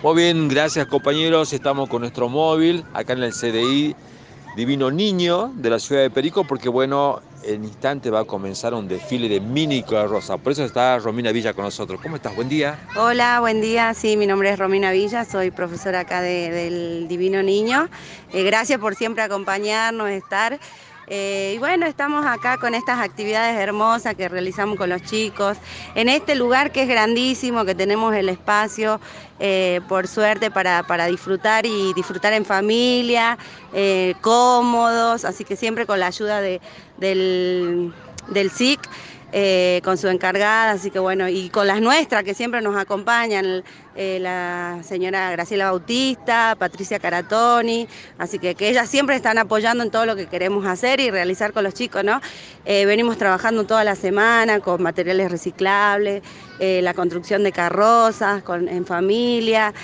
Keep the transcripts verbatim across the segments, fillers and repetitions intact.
Muy bien, gracias compañeros. Estamos con nuestro móvil acá en el C D I Divino Niño de la ciudad de Perico, porque bueno, en instante va a comenzar un desfile de mini carroza. Por eso está Romina Villa con nosotros. ¿Cómo estás? Buen día. Hola, buen día. Sí, mi nombre es Romina Villa, soy profesora acá de- del Divino Niño. Eh, gracias por siempre acompañarnos, estar. Eh, y bueno, estamos acá con estas actividades hermosas que realizamos con los chicos, en este lugar que es grandísimo, que tenemos el espacio, eh, por suerte, para, para disfrutar y disfrutar en familia, eh, cómodos, así que siempre con la ayuda de, del, del S I C. Eh, con su encargada, así que bueno, y con las nuestras que siempre nos acompañan, eh, la señora Graciela Bautista, Patricia Caratoni, así que, que ellas siempre están apoyando en todo lo que queremos hacer y realizar con los chicos, ¿no? Eh, venimos trabajando toda la semana con materiales reciclables, eh, la construcción de carrozas con, en familia,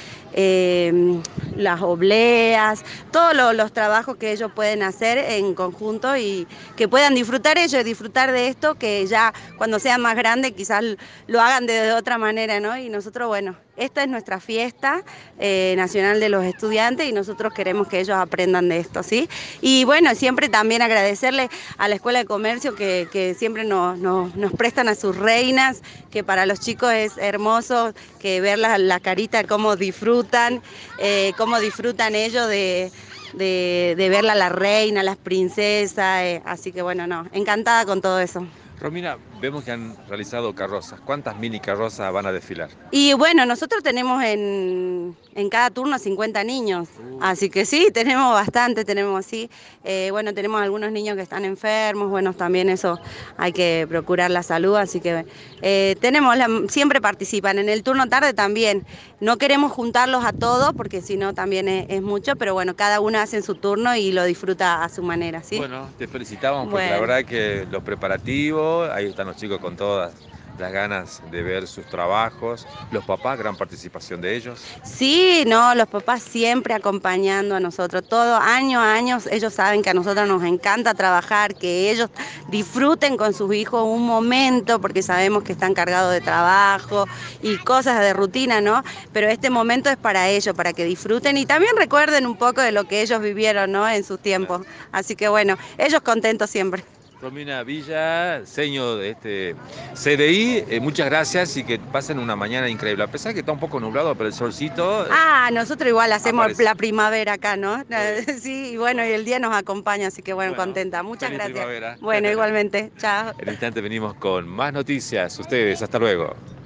eh, las obleas, todos lo, los trabajos que ellos pueden hacer en conjunto y que puedan disfrutar ellos, disfrutar de esto, que ya cuando sean más grandes quizás lo hagan de otra manera, ¿no? Y nosotros, bueno, esta es nuestra fiesta eh, nacional de los estudiantes y nosotros queremos que ellos aprendan de esto, ¿sí? Y bueno, siempre también agradecerle a la Escuela de Comercio que, que siempre nos, nos, nos prestan a sus reinas, que para los chicos es hermoso que ver la, la carita, cómo disfrutan, eh, cómo disfrutan ellos de... De, de verla la reina, las princesas, eh, así que bueno, no, encantada con todo eso. Romina, vemos que han realizado carrozas. ¿Cuántas mini carrozas van a desfilar? Y bueno, nosotros tenemos en, en cada turno cincuenta niños, Uh, así que sí, tenemos bastante, tenemos sí. Eh, bueno, tenemos algunos niños que están enfermos, bueno, también eso hay que procurar la salud, así que eh, tenemos, la, siempre participan. En el turno tarde también, no queremos juntarlos a todos porque si no también es, es mucho, pero bueno, cada uno hace en su turno y lo disfruta a su manera, ¿sí? Bueno, te felicitamos porque la Bueno. verdad que los preparativos, ahí están los chicos con todas las ganas de ver sus trabajos. Los papás, gran participación de ellos. Sí, no, los papás siempre acompañando a nosotros, todo año a año, ellos saben que a nosotros nos encanta trabajar, que ellos disfruten con sus hijos un momento, porque sabemos que están cargados de trabajo y cosas de rutina, ¿no? Pero este momento es para ellos, para que disfruten y también recuerden un poco de lo que ellos vivieron, ¿no? En sus tiempos. Así que bueno, ellos contentos siempre. Romina Villa, seño de este C D I, eh, muchas gracias y que pasen una mañana increíble. A pesar que está un poco nublado, pero el solcito eh, Ah, nosotros igual hacemos aparece. la primavera acá, ¿no? Muy bien. Sí, y bueno, y el día nos acompaña, así que bueno, Bueno, contenta. Muchas feliz gracias. primavera. Bueno, igualmente. Chao. En instante venimos con más noticias. Ustedes, hasta luego.